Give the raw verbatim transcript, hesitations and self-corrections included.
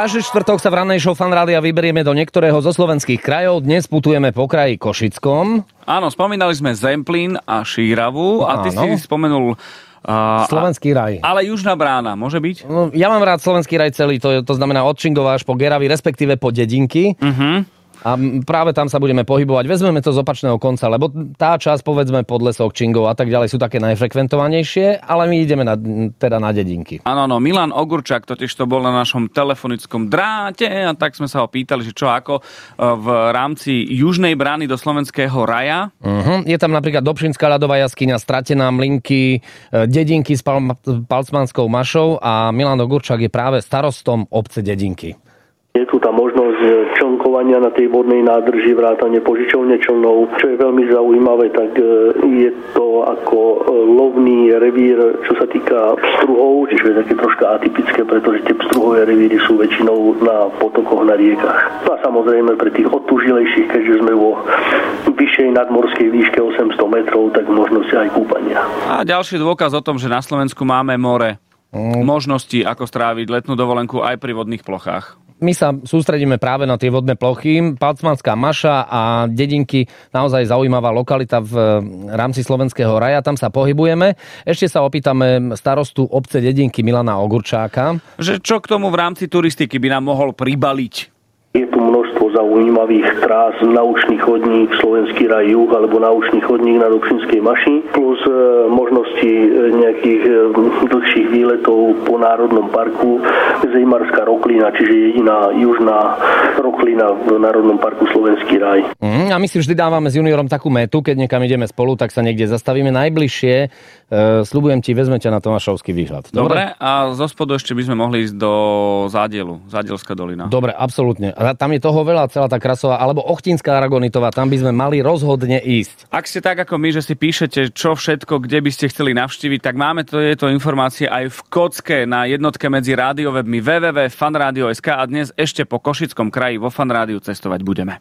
Každý štvrtok sa v rannej show Fan Rádia vyberieme do niektorého zo slovenských krajov. Dnes putujeme po kraji Košickom. Áno, spomínali sme Zemplín a Šíravu a ty Áno. si spomenul... Uh, Slovenský raj. Ale Južná brána, môže byť? No, ja mám rád Slovenský raj celý, to, to znamená od Čingova až po Geravy, respektíve po Dedinky. Uh-huh. A práve tam sa budeme pohybovať. Vezmeme to z opačného konca, lebo tá časť, povedzme, Podlesok, Čingov a tak ďalej sú také najfrekventovanejšie, ale my ideme na, teda na Dedinky. Áno, no, Milan Ogurčák totiž to bol na našom telefonickom dráte a tak sme sa ho pýtali, že čo ako v rámci Južnej brány do Slovenského raja. Uh-huh. Je tam napríklad Dobšinská ľadová jaskyňa, Stratená, Mlynky, Dedinky s Pal- Palcmanskou mašou a Milan Ogurčák je práve starostom obce Dedinky. Je tu tá možnosť člnkovania na tej vodnej nádrži, vrátane požičovne člnov. Čo je veľmi zaujímavé, tak je to ako lovný revír, čo sa týka pstruhov, čiže je také troška atypické, pretože tie pstruhové revíry sú väčšinou na potokoch, na riekach. No a samozrejme pre tých odtužilejších, keďže sme vo vyššej nadmorskej výške osemsto metrov, tak možnosť aj kúpania. A ďalší dôkaz o tom, že na Slovensku máme more. Mm. Možnosti, ako stráviť letnú dovolenku aj pri vodných plochách. My sa sústredíme práve na tie vodné plochy. Palcmanská maša a Dedinky, naozaj zaujímavá lokalita v rámci Slovenského raja. Tam sa pohybujeme. Ešte sa opýtame starostu obce Dedinky Milana Ogurčáka. Že čo k tomu v rámci turistiky by nám mohol pribaliť? Je tu množstvo zaujímavých trás, naučný chodník, Slovenský raj juh alebo naučný chodník na Dobšinskej maši, plus e, možnosti nejakých e, dlhších výletov po Národnom parku Zejmarská roklina, čiže jediná južná roklina v Národnom parku Slovenský raj. Mm, a my si vždy dávame s juniorom takú metu, keď niekam ideme spolu, tak sa niekde zastavíme najbližšie. E, sľubujem ti, vezme ťa na Tomášovský výhľad. Dobre? Dobre, a zo spodu ešte by sme mohli ísť do Zádielu, Zádielská dolina. Dobre, absolútne. A tam je toho veľa, celá tá Krasová, alebo Ochtinská Aragonitová, tam by sme mali rozhodne ísť. Ak ste tak ako my, že si píšete, čo všetko, kde by ste chceli navštíviť, tak máme to, je to informácie aj v kocke na jednotke medzi rádiowebmi w w w bodka fanradio bodka es ka a dnes ešte po Košickom kraji vo Fanrádiu cestovať budeme.